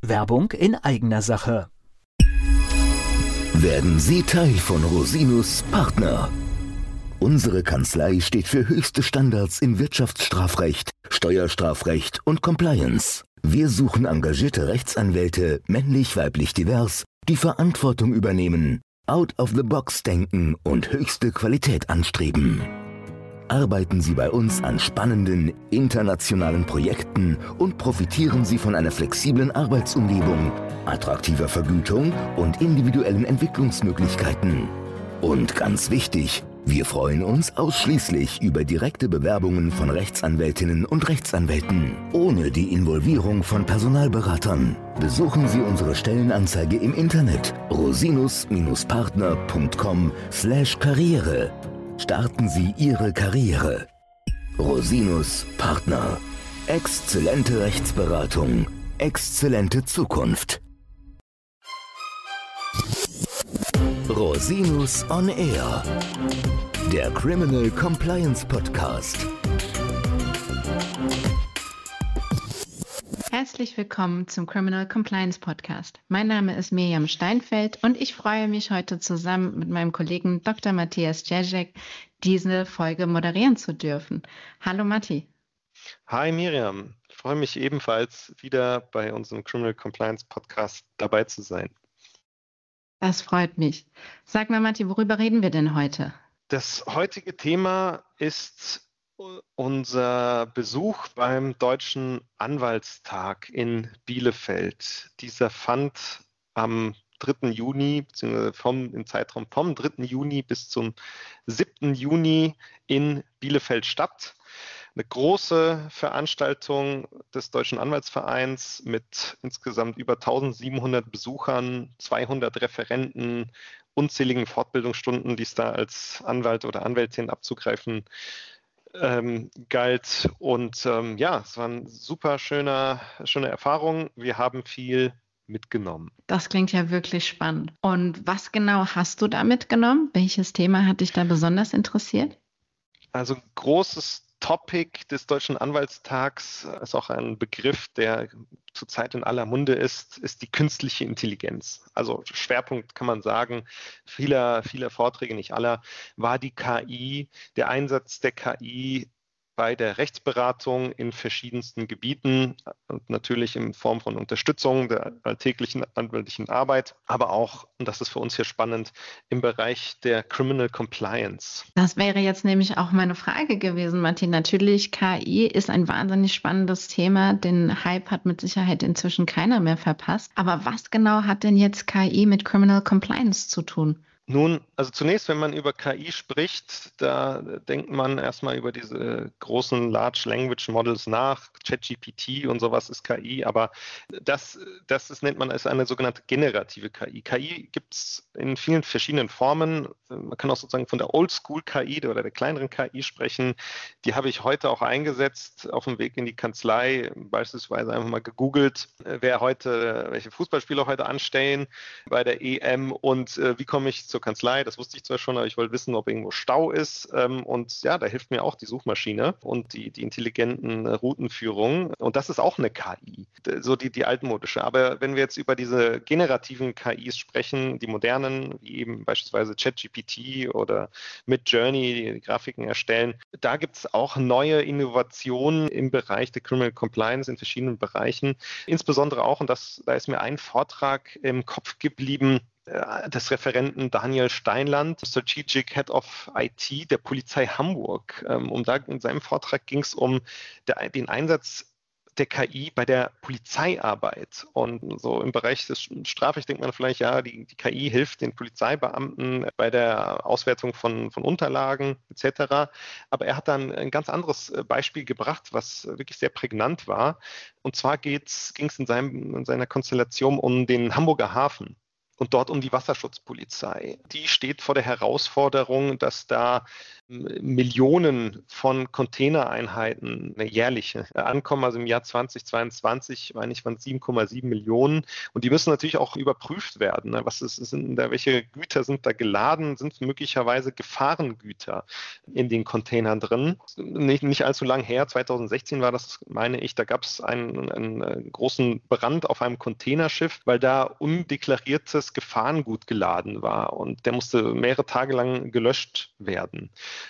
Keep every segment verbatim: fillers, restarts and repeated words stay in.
Werbung in eigener Sache. Werden Sie Teil von Rosinus Partner. Unsere Kanzlei steht für höchste Standards in Wirtschaftsstrafrecht, Steuerstrafrecht und Compliance. Wir suchen engagierte Rechtsanwälte, männlich, weiblich, divers, die Verantwortung übernehmen, out of the box denken und höchste Qualität anstreben. Arbeiten Sie bei uns an spannenden, internationalen Projekten und profitieren Sie von einer flexiblen Arbeitsumgebung, attraktiver Vergütung und individuellen Entwicklungsmöglichkeiten. Und ganz wichtig, wir freuen uns ausschließlich über direkte Bewerbungen von Rechtsanwältinnen und Rechtsanwälten, ohne die Involvierung von Personalberatern. Besuchen Sie unsere Stellenanzeige im Internet rosinus Partner punkt com slash karriere. Starten Sie Ihre Karriere. Rosinus Partner. Exzellente Rechtsberatung. Exzellente Zukunft. Rosinus on Air. Der Criminal Compliance Podcast. Herzlich willkommen zum Criminal Compliance Podcast. Mein Name ist Miriam Steinfeld und ich freue mich heute zusammen mit meinem Kollegen Doktor Matthias Ježek diese Folge moderieren zu dürfen. Hallo Matti. Hi Miriam, ich freue mich ebenfalls wieder bei unserem Criminal Compliance Podcast dabei zu sein. Das freut mich. Sag mal Matti, worüber reden wir denn heute? Das heutige Thema ist unser Besuch beim Deutschen Anwaltstag in Bielefeld. Dieser fand am dritten Juni, beziehungsweise vom, im Zeitraum vom dritten Juni bis zum siebten Juni in Bielefeld statt. Eine große Veranstaltung des Deutschen Anwaltsvereins mit insgesamt über eintausendsiebenhundert Besuchern, zweihundert Referenten, unzähligen Fortbildungsstunden, die es da als Anwalt oder Anwältin abzugreifen ähm, galt. Und ähm, ja, es war eine super schöne, schöne Erfahrung. Wir haben viel mitgenommen. Das klingt ja wirklich spannend. Und was genau hast du da mitgenommen? Welches Thema hat dich da besonders interessiert? Also großes Topic des Deutschen Anwaltstags ist auch ein Begriff, der zurzeit in aller Munde ist, ist die künstliche Intelligenz. Also Schwerpunkt kann man sagen, vieler, vieler Vorträge, nicht aller, war die K I, der Einsatz der K I bei der Rechtsberatung in verschiedensten Gebieten und natürlich in Form von Unterstützung der alltäglichen anwaltlichen Arbeit, aber auch, und das ist für uns hier spannend, im Bereich der Criminal Compliance. Das wäre jetzt nämlich auch meine Frage gewesen, Martin. Natürlich, K I ist ein wahnsinnig spannendes Thema. Den Hype hat mit Sicherheit inzwischen keiner mehr verpasst. Aber was genau hat denn jetzt K I mit Criminal Compliance zu tun? Nun, also zunächst, wenn man über K I spricht, da denkt man erstmal über diese großen Large Language Models nach, ChatGPT und sowas ist K I, aber das, das ist, nennt man als eine sogenannte generative K I. K I gibt es in vielen verschiedenen Formen. Man kann auch sozusagen von der Oldschool-K I oder der kleineren K I sprechen. Die habe ich heute auch eingesetzt auf dem Weg in die Kanzlei, beispielsweise einfach mal gegoogelt, wer heute, welche Fußballspieler heute anstehen bei der E M und äh, wie komme ich zur Kanzlei. Das wusste ich zwar schon, aber ich wollte wissen, ob irgendwo Stau ist. Und ja, da hilft mir auch die Suchmaschine und die, die intelligenten Routenführungen. Und das ist auch eine K I, so die, die altmodische. Aber wenn wir jetzt über diese generativen K Is sprechen, die modernen, wie eben beispielsweise ChatGPT oder Midjourney, die, die Grafiken erstellen, da gibt es auch neue Innovationen im Bereich der Criminal Compliance in verschiedenen Bereichen. Insbesondere auch, und das, da ist mir ein Vortrag im Kopf geblieben, des Referenten Daniel Steinland, Strategic Head of I T der Polizei Hamburg. Um da, in seinem Vortrag ging es um der, den Einsatz der K I bei der Polizeiarbeit. Und so im Bereich des Strafrechts denkt man vielleicht, ja, die, die K I hilft den Polizeibeamten bei der Auswertung von, von Unterlagen et cetera. Aber er hat dann ein ganz anderes Beispiel gebracht, was wirklich sehr prägnant war. Und zwar ging es in, seinem, in seiner Konstellation um den Hamburger Hafen. und dort um die Wasserschutzpolizei. Die steht vor der Herausforderung, dass da Millionen von Containereinheiten eine jährliche ankommen. Also im Jahr zweitausendzweiundzwanzig, meine ich, waren es sieben Komma sieben Millionen. Und die müssen natürlich auch überprüft werden. Was ist, sind da, welche Güter sind da geladen? Sind möglicherweise Gefahrengüter in den Containern drin? Nicht, nicht allzu lang her, zweitausendsechzehn war das, meine ich, da gab es einen, einen großen Brand auf einem Containerschiff, weil da undeklariertes Gefahrengut geladen war. Und der musste mehrere Tage lang gelöscht werden.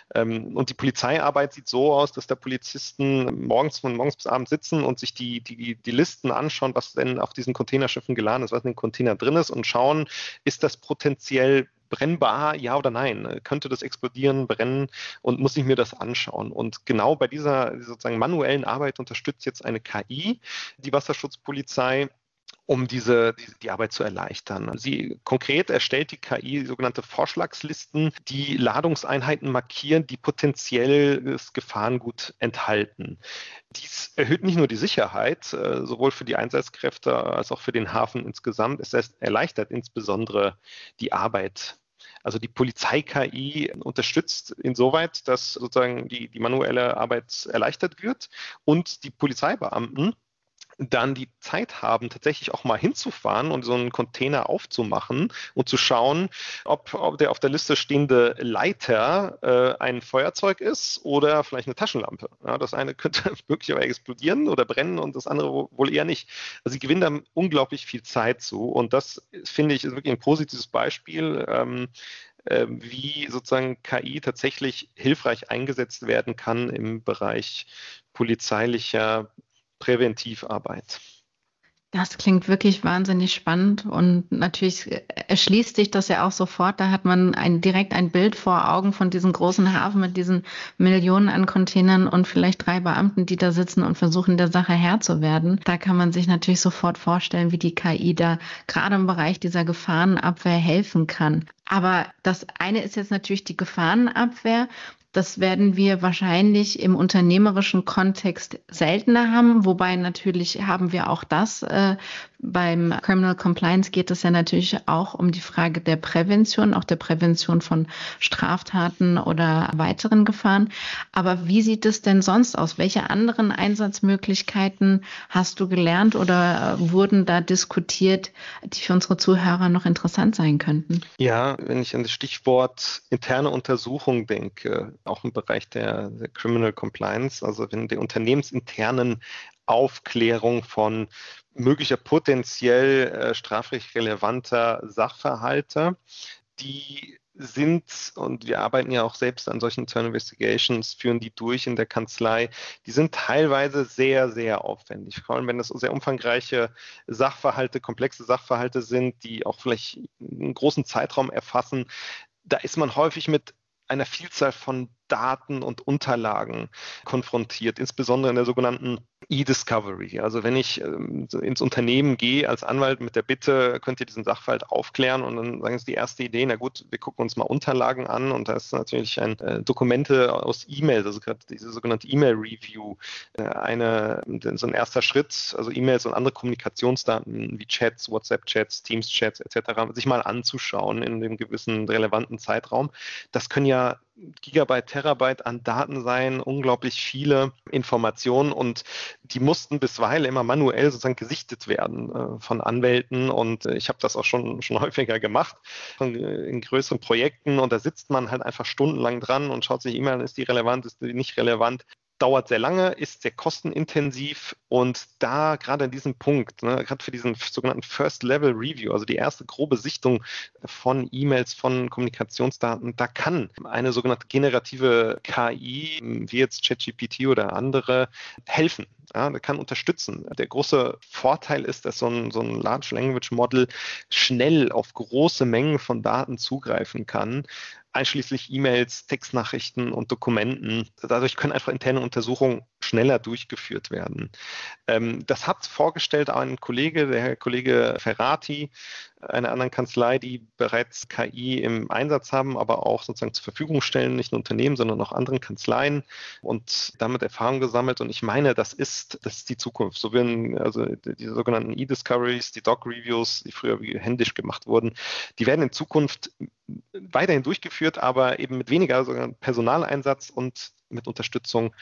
Und die Polizeiarbeit sieht so aus, dass da Polizisten morgens von morgens bis abends sitzen und sich die, die, die Listen anschauen, was denn auf diesen Containerschiffen geladen ist, was in den Container drin ist und schauen, ist das potenziell brennbar, ja oder nein? Könnte das explodieren, brennen und muss ich mir das anschauen? Und genau bei dieser sozusagen manuellen Arbeit unterstützt jetzt eine K I die Wasserschutzpolizei, um diese, die, die Arbeit zu erleichtern. Sie konkret erstellt die K I sogenannte Vorschlagslisten, die Ladungseinheiten markieren, die potenzielles Gefahrengut enthalten. Dies erhöht nicht nur die Sicherheit, äh, sowohl für die Einsatzkräfte als auch für den Hafen insgesamt. Es erleichtert insbesondere die Arbeit. Also die Polizei-K I unterstützt insoweit, dass sozusagen die, die manuelle Arbeit erleichtert wird und die Polizeibeamten dann die Zeit haben, tatsächlich auch mal hinzufahren und so einen Container aufzumachen und zu schauen, ob, ob der auf der Liste stehende Leiter äh, ein Feuerzeug ist oder vielleicht eine Taschenlampe. Ja, das eine könnte möglicherweise explodieren oder brennen und das andere wohl eher nicht. Also sie gewinnen da unglaublich viel Zeit zu und das, finde ich, ist wirklich ein positives Beispiel, ähm, äh, wie sozusagen K I tatsächlich hilfreich eingesetzt werden kann im Bereich polizeilicher Präventivarbeit. Das klingt wirklich wahnsinnig spannend und natürlich erschließt sich das ja auch sofort. Da hat man ein, direkt ein Bild vor Augen von diesem großen Hafen mit diesen Millionen an Containern und vielleicht drei Beamten, die da sitzen und versuchen, der Sache Herr zu werden. Da kann man sich natürlich sofort vorstellen, wie die K I da gerade im Bereich dieser Gefahrenabwehr helfen kann. Aber das eine ist jetzt natürlich die Gefahrenabwehr. Das werden wir wahrscheinlich im unternehmerischen Kontext seltener haben, wobei natürlich haben wir auch das. Äh, beim Criminal Compliance geht es ja natürlich auch um die Frage der Prävention, auch der Prävention von Straftaten oder weiteren Gefahren. Aber wie sieht es denn sonst aus? Welche anderen Einsatzmöglichkeiten hast du gelernt oder wurden da diskutiert, die für unsere Zuhörer noch interessant sein könnten? Ja, wenn ich an das Stichwort interne Untersuchung denke, auch im Bereich der, der Criminal Compliance, also wenn die unternehmensinternen Aufklärung von möglicher potenziell äh, strafrechtlich relevanter Sachverhalte, die sind, und wir arbeiten ja auch selbst an solchen Internal Investigations, führen die durch in der Kanzlei, die sind teilweise sehr, sehr aufwendig. Vor allem, wenn das sehr umfangreiche Sachverhalte, komplexe Sachverhalte sind, die auch vielleicht einen großen Zeitraum erfassen, da ist man häufig mit einer Vielzahl von Daten und Unterlagen konfrontiert, insbesondere in der sogenannten E-Discovery. Also wenn ich ähm, ins Unternehmen gehe als Anwalt mit der Bitte, könnt ihr diesen Sachverhalt aufklären und dann sagen sie die erste Idee, na gut, wir gucken uns mal Unterlagen an und da ist natürlich ein äh, Dokumente aus E-Mails, also gerade diese sogenannte E-Mail-Review, äh, eine, so ein erster Schritt, also E-Mails und andere Kommunikationsdaten wie Chats, WhatsApp-Chats, Teams-Chats et cetera, sich mal anzuschauen in einem gewissen relevanten Zeitraum. Das können ja Gigabyte, Terabyte an Daten sein, unglaublich viele Informationen und die mussten bisweilen immer manuell sozusagen gesichtet werden äh, von Anwälten und äh, ich habe das auch schon, schon häufiger gemacht von, äh, in größeren Projekten und da sitzt man halt einfach stundenlang dran und schaut sich immer an, ist die relevant, ist die nicht relevant. Dauert sehr lange, ist sehr kostenintensiv und da gerade an diesem Punkt, ne, gerade für diesen sogenannten First-Level-Review, also die erste grobe Sichtung von E-Mails, von Kommunikationsdaten, da kann eine sogenannte generative K I, wie jetzt ChatGPT oder andere, helfen. Ja, der kann unterstützen. Der große Vorteil ist, dass so ein, so ein Large Language Model schnell auf große Mengen von Daten zugreifen kann, einschließlich E-Mails, Textnachrichten und Dokumenten. Dadurch können einfach interne Untersuchungen schneller durchgeführt werden. Ähm, das hat vorgestellt ein Kollege, der Herr Kollege Ferrati, einer anderen Kanzlei, die bereits K I im Einsatz haben, aber auch sozusagen zur Verfügung stellen, nicht nur Unternehmen, sondern auch anderen Kanzleien und damit Erfahrung gesammelt. Und ich meine, das ist, das ist die Zukunft. So werden also die sogenannten E-Discoveries, die Doc-Reviews, die früher händisch gemacht wurden, die werden in Zukunft weiterhin durchgeführt, aber eben mit weniger sogar Personaleinsatz und mit Unterstützung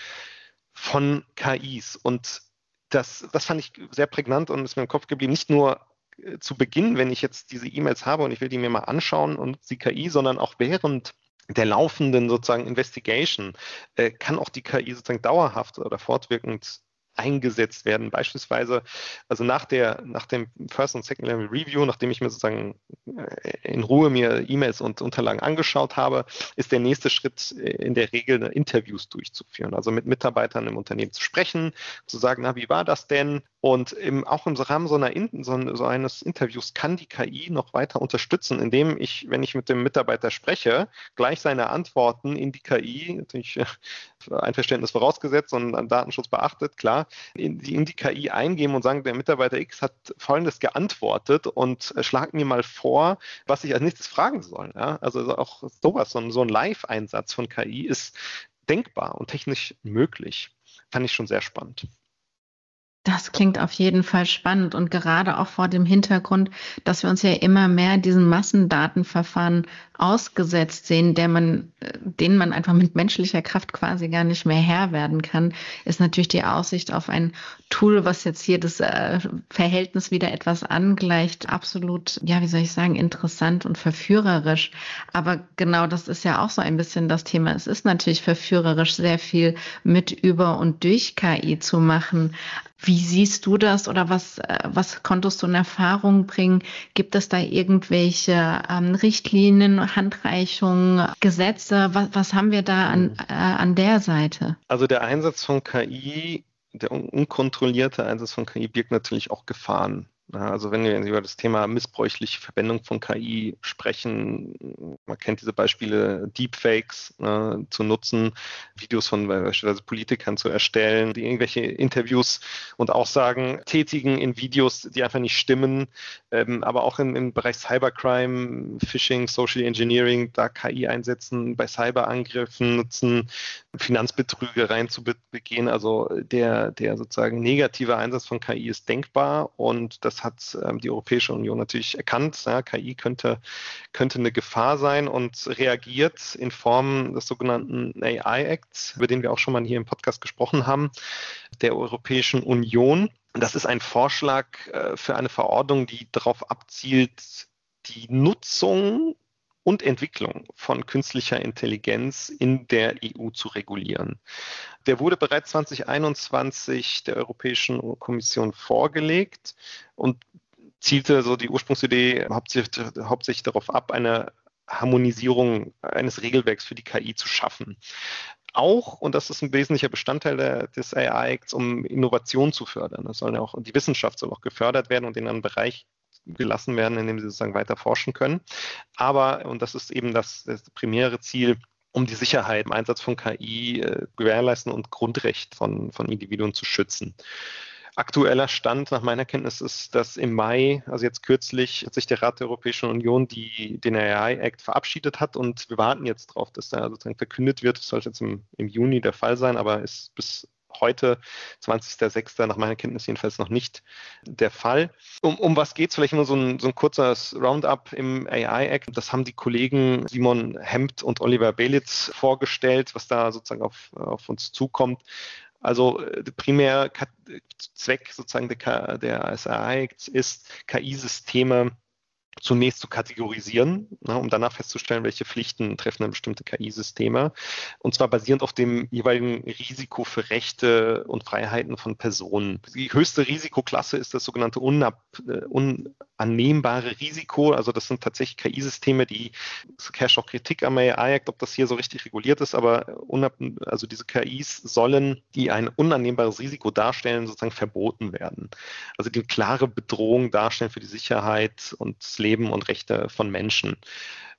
von K Is. Und das, das fand ich sehr prägnant und ist mir im Kopf geblieben. Nicht nur zu Beginn, wenn ich jetzt diese E-Mails habe und ich will die mir mal anschauen und die K I, sondern auch während der laufenden sozusagen Investigation äh, kann auch die K I sozusagen dauerhaft oder fortwirkend eingesetzt werden. Beispielsweise, also nach der, nach dem First und Second Level Review, nachdem ich mir sozusagen in Ruhe mir E-Mails und Unterlagen angeschaut habe, ist der nächste Schritt in der Regel Interviews durchzuführen. Also mit Mitarbeitern im Unternehmen zu sprechen, zu sagen, na, wie war das denn? Und im, auch im Rahmen so, einer, so, so eines Interviews kann die K I noch weiter unterstützen, indem ich, wenn ich mit dem Mitarbeiter spreche, gleich seine Antworten in die K I, natürlich Einverständnis vorausgesetzt und an Datenschutz beachtet, klar, in die, in die K I eingeben und sagen, der Mitarbeiter X hat Folgendes geantwortet und äh, schlag mir mal vor, was ich als nächstes fragen soll. Ja? Also auch sowas, so ein, so ein Live-Einsatz von K I ist denkbar und technisch möglich. Fand ich schon sehr spannend. Das klingt auf jeden Fall spannend und gerade auch vor dem Hintergrund, dass wir uns ja immer mehr diesen Massendatenverfahren ausgesetzt sehen, der man, denen man einfach mit menschlicher Kraft quasi gar nicht mehr Herr werden kann, ist natürlich die Aussicht auf ein Tool, was jetzt hier das äh, Verhältnis wieder etwas angleicht, absolut, ja, wie soll ich sagen, interessant und verführerisch. Aber genau das ist ja auch so ein bisschen das Thema. Es ist natürlich verführerisch, sehr viel mit, über und durch K I zu machen. Wie siehst du das oder was, was konntest du in Erfahrung bringen? Gibt es da irgendwelche ähm, Richtlinien, Handreichungen, Gesetze? Was, was haben wir da an, äh, an der Seite? Also der Einsatz von K I, der un- unkontrollierte Einsatz von K I birgt natürlich auch Gefahren. Also wenn wir über das Thema missbräuchliche Verwendung von K I sprechen, man kennt diese Beispiele, Deepfakes äh, zu nutzen, Videos von beispielsweise Politikern zu erstellen, die irgendwelche Interviews und Aussagen tätigen in Videos, die einfach nicht stimmen, ähm, aber auch im, im Bereich Cybercrime, Phishing, Social Engineering, da K I einsetzen, bei Cyberangriffen nutzen, Finanzbetrügereien zu be- begehen. Also der, der sozusagen negative Einsatz von K I ist denkbar und das hat ähm, die Europäische Union natürlich erkannt. Ja, K I könnte, könnte eine Gefahr sein und reagiert in Form des sogenannten A I-Acts, über den wir auch schon mal hier im Podcast gesprochen haben, der Europäischen Union. Das ist ein Vorschlag äh, für eine Verordnung, die darauf abzielt, die Nutzung und Entwicklung von künstlicher Intelligenz in der E U zu regulieren. Der wurde bereits zwanzig einundzwanzig der Europäischen Kommission vorgelegt und zielte so die Ursprungsidee hauptsächlich, hauptsächlich darauf ab, eine Harmonisierung eines Regelwerks für die K I zu schaffen. Auch, und das ist ein wesentlicher Bestandteil der, des A I-Acts, um Innovation zu fördern. Das soll ja auch, die Wissenschaft soll auch gefördert werden und in einem Bereich gelassen werden, in dem sie sozusagen weiter forschen können. Aber, und das ist eben das, das primäre Ziel, um die Sicherheit im Einsatz von K I äh, gewährleisten und Grundrecht von, von Individuen zu schützen. Aktueller Stand nach meiner Kenntnis ist, dass im Mai, also jetzt kürzlich, hat sich der Rat der Europäischen Union die, den A I-Act verabschiedet hat und wir warten jetzt darauf, dass da sozusagen verkündet wird. Das sollte jetzt im, im Juni der Fall sein, aber ist bis heute, zwanzigster sechster nach meiner Kenntnis jedenfalls noch nicht der Fall. Um, um was geht es? Vielleicht nur so ein, so ein kurzer Roundup im A I-Act. Das haben die Kollegen Simon Hempt und Oliver Belitz vorgestellt, was da sozusagen auf, auf uns zukommt. Also primär Zweck sozusagen der, der A I-Acts ist, K I-Systeme zunächst zu kategorisieren, ne, um danach festzustellen, welche Pflichten treffen dann bestimmte K I-Systeme. Und zwar basierend auf dem jeweiligen Risiko für Rechte und Freiheiten von Personen. Die höchste Risikoklasse ist das sogenannte unab, äh, unannehmbare Risiko. Also das sind tatsächlich K I-Systeme, die, es herrscht auch Kritik am A I-Act, ob das hier so richtig reguliert ist, aber unab, also diese K Is sollen, die ein unannehmbares Risiko darstellen, sozusagen verboten werden. Also die eine klare Bedrohung darstellen für die Sicherheit und das Leben und Rechte von Menschen.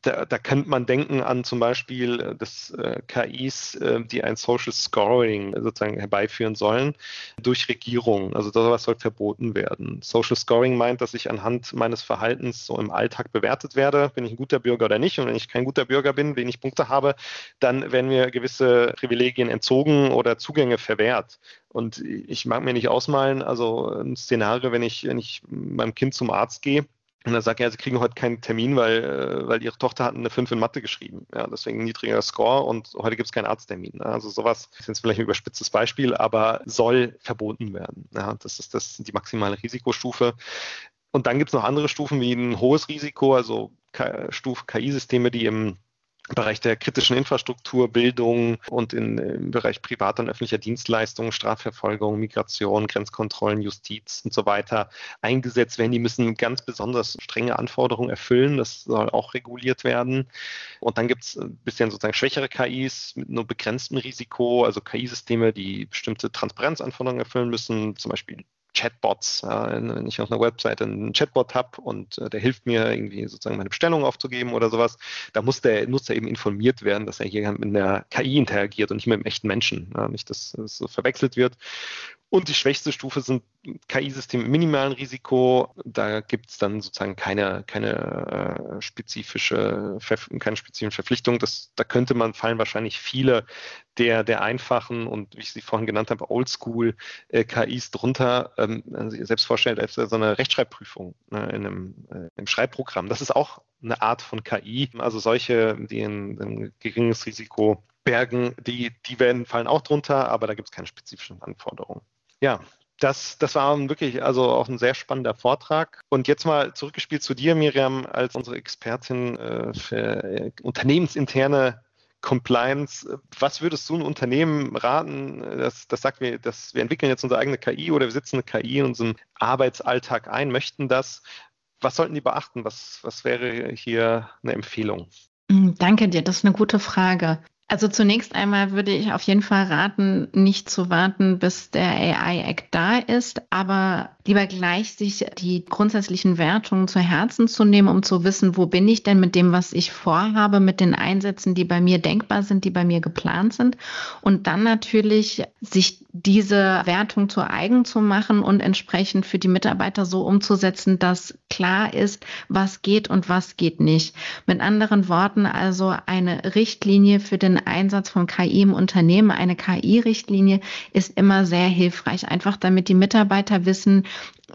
Da, da könnte man denken an zum Beispiel das äh, K Is, äh, die ein Social Scoring sozusagen herbeiführen sollen durch Regierungen. Also sowas soll verboten werden. Social Scoring meint, dass ich anhand meines Verhaltens so im Alltag bewertet werde, bin ich ein guter Bürger oder nicht. Und wenn ich kein guter Bürger bin, wenig Punkte habe, dann werden mir gewisse Privilegien entzogen oder Zugänge verwehrt. Und ich mag mir nicht ausmalen, also ein Szenario, wenn ich, wenn ich mit meinem Kind zum Arzt gehe, und dann sagt er, ja, sie kriegen heute keinen Termin, weil, weil ihre Tochter hat eine fünf in Mathe geschrieben. Ja, deswegen ein niedriger Score und heute gibt es keinen Arzttermin. Also sowas ist jetzt vielleicht ein überspitztes Beispiel, aber soll verboten werden. Ja, das ist das, die maximale Risikostufe. Und dann gibt es noch andere Stufen wie ein hohes Risiko, also Stufe K I-Systeme, die im Bereich der kritischen Infrastruktur, Bildung und in, im Bereich privater und öffentlicher Dienstleistungen, Strafverfolgung, Migration, Grenzkontrollen, Justiz und so weiter eingesetzt werden. Die müssen ganz besonders strenge Anforderungen erfüllen. Das soll auch reguliert werden. Und dann gibt es ein bisschen sozusagen schwächere K Is mit nur begrenztem Risiko, also K I-Systeme, die bestimmte Transparenzanforderungen erfüllen müssen, zum Beispiel Chatbots, ja, wenn ich auf einer Webseite einen Chatbot habe und äh, der hilft mir irgendwie sozusagen meine Bestellung aufzugeben oder sowas, da muss der Nutzer eben informiert werden, dass er hier mit einer K I interagiert und nicht mit einem echten Menschen, ja, nicht, dass es so verwechselt wird. Und die schwächste Stufe sind K I-Systeme mit minimalem Risiko. Da gibt es dann sozusagen keine, keine, äh, spezifische, keine spezifische Verpflichtung. Das, da könnte man fallen wahrscheinlich viele der, der einfachen und, wie ich sie vorhin genannt habe, Oldschool äh, K Is drunter. Ähm, also ihr selbst vorstellt, als so eine Rechtschreibprüfung ne, in einem, äh, im Schreibprogramm. Das ist auch eine Art von K I. Also solche, die ein, ein geringes Risiko bergen, die, die werden, fallen auch drunter, aber da gibt es keine spezifischen Anforderungen. Ja, das, das war wirklich also auch ein sehr spannender Vortrag. Und jetzt mal zurückgespielt zu dir, Miriam, als unsere Expertin äh, für äh, unternehmensinterne Compliance. Was würdest du einem Unternehmen raten, das, das sagt mir, dass wir entwickeln jetzt unsere eigene K I oder wir setzen eine K I in unseren Arbeitsalltag ein, möchten das? Was sollten die beachten? Was, was wäre hier eine Empfehlung? Danke dir, das ist eine gute Frage. Also zunächst einmal würde ich auf jeden Fall raten, nicht zu warten, bis der A I-Act da ist, aber lieber gleich sich die grundsätzlichen Wertungen zu Herzen zu nehmen, um zu wissen, wo bin ich denn mit dem, was ich vorhabe, mit den Einsätzen, die bei mir denkbar sind, die bei mir geplant sind. Und dann natürlich sich diese Wertung zu eigen zu machen und entsprechend für die Mitarbeiter so umzusetzen, dass klar ist, was geht und was geht nicht. Mit anderen Worten also eine Richtlinie für den Einsatz von K I im Unternehmen. Eine K I-Richtlinie ist immer sehr hilfreich, einfach damit die Mitarbeiter wissen,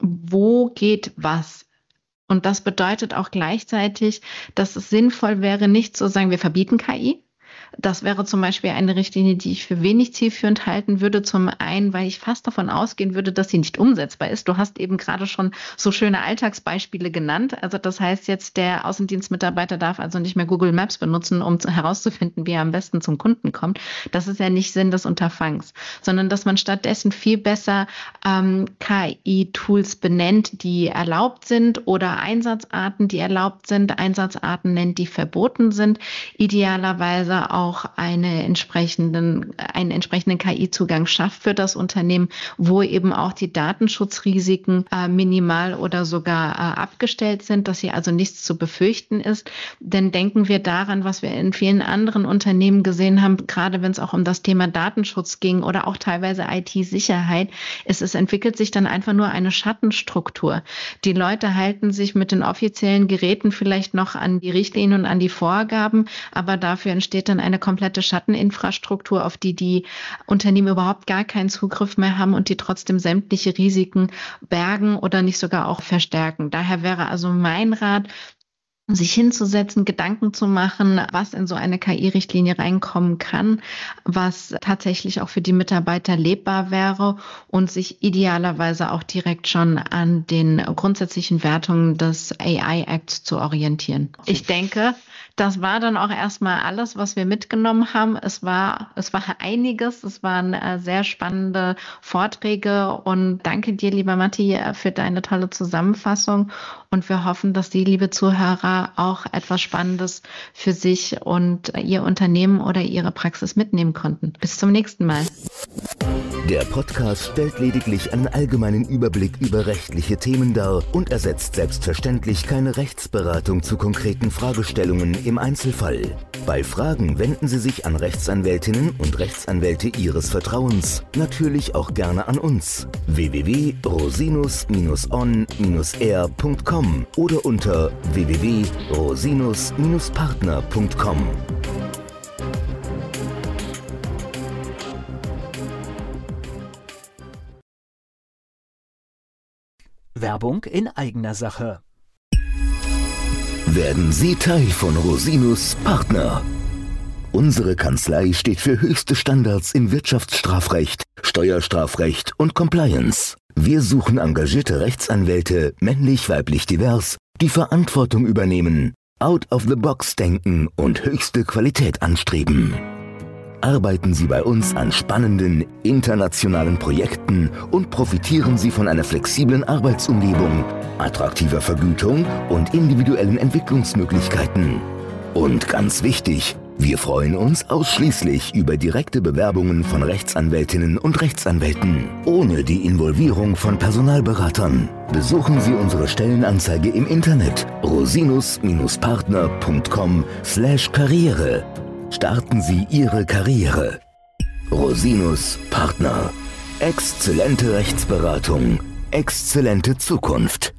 wo geht was. Und das bedeutet auch gleichzeitig, dass es sinnvoll wäre, nicht zu sagen, wir verbieten K I. Das wäre zum Beispiel eine Richtlinie, die ich für wenig zielführend halten würde. Zum einen, weil ich fast davon ausgehen würde, dass sie nicht umsetzbar ist. Du hast eben gerade schon so schöne Alltagsbeispiele genannt. Also das heißt jetzt, der Außendienstmitarbeiter darf also nicht mehr Google Maps benutzen, um herauszufinden, wie er am besten zum Kunden kommt. Das ist ja nicht Sinn des Unterfangs, sondern dass man stattdessen viel besser ähm, K I-Tools benennt, die erlaubt sind oder Einsatzarten, die erlaubt sind, Einsatzarten nennt, die verboten sind. Idealerweise auch auch eine entsprechenden, einen entsprechenden K I-Zugang schafft für das Unternehmen, wo eben auch die Datenschutzrisiken äh, minimal oder sogar äh, abgestellt sind, dass hier also nichts zu befürchten ist. Denn denken wir daran, was wir in vielen anderen Unternehmen gesehen haben, gerade wenn es auch um das Thema Datenschutz ging oder auch teilweise I T-Sicherheit, es, es entwickelt sich dann einfach nur eine Schattenstruktur. Die Leute halten sich mit den offiziellen Geräten vielleicht noch an die Richtlinien und an die Vorgaben, aber dafür entsteht dann eine komplette Schatteninfrastruktur, auf die die Unternehmen überhaupt gar keinen Zugriff mehr haben und die trotzdem sämtliche Risiken bergen oder nicht sogar auch verstärken. Daher wäre also mein Rat, sich hinzusetzen, Gedanken zu machen, was in so eine K I-Richtlinie reinkommen kann, was tatsächlich auch für die Mitarbeiter lebbar wäre und sich idealerweise auch direkt schon an den grundsätzlichen Wertungen des A I-Acts zu orientieren. Ich denke, das war dann auch erstmal alles, was wir mitgenommen haben. Es war, es war einiges, es waren äh, sehr spannende Vorträge und danke dir, lieber Matti, für deine tolle Zusammenfassung und wir hoffen, dass die, liebe Zuhörer, auch etwas Spannendes für sich und ihr Unternehmen oder ihre Praxis mitnehmen konnten. Bis zum nächsten Mal. Der Podcast stellt lediglich einen allgemeinen Überblick über rechtliche Themen dar und ersetzt selbstverständlich keine Rechtsberatung zu konkreten Fragestellungen im Einzelfall. Bei Fragen wenden Sie sich an Rechtsanwältinnen und Rechtsanwälte Ihres Vertrauens, natürlich auch gerne an uns. w w w punkt rosinus Bindestrich on Bindestrich air punkt com oder unter w w w punkt rosinus Bindestrich partner punkt com. Werbung in eigener Sache. Werden Sie Teil von Rosinus Partner. Unsere Kanzlei steht für höchste Standards in Wirtschaftsstrafrecht, Steuerstrafrecht und Compliance. Wir suchen engagierte Rechtsanwälte, männlich, weiblich, divers, die Verantwortung übernehmen, out of the box denken und höchste Qualität anstreben. Arbeiten Sie bei uns an spannenden, internationalen Projekten und profitieren Sie von einer flexiblen Arbeitsumgebung, attraktiver Vergütung und individuellen Entwicklungsmöglichkeiten. Und ganz wichtig, wir freuen uns ausschließlich über direkte Bewerbungen von Rechtsanwältinnen und Rechtsanwälten, ohne die Involvierung von Personalberatern. Besuchen Sie unsere Stellenanzeige im Internet rosinus Bindestrich partner punkt com slash karriere. Starten Sie Ihre Karriere. Rosinus Partner. Exzellente Rechtsberatung. Exzellente Zukunft.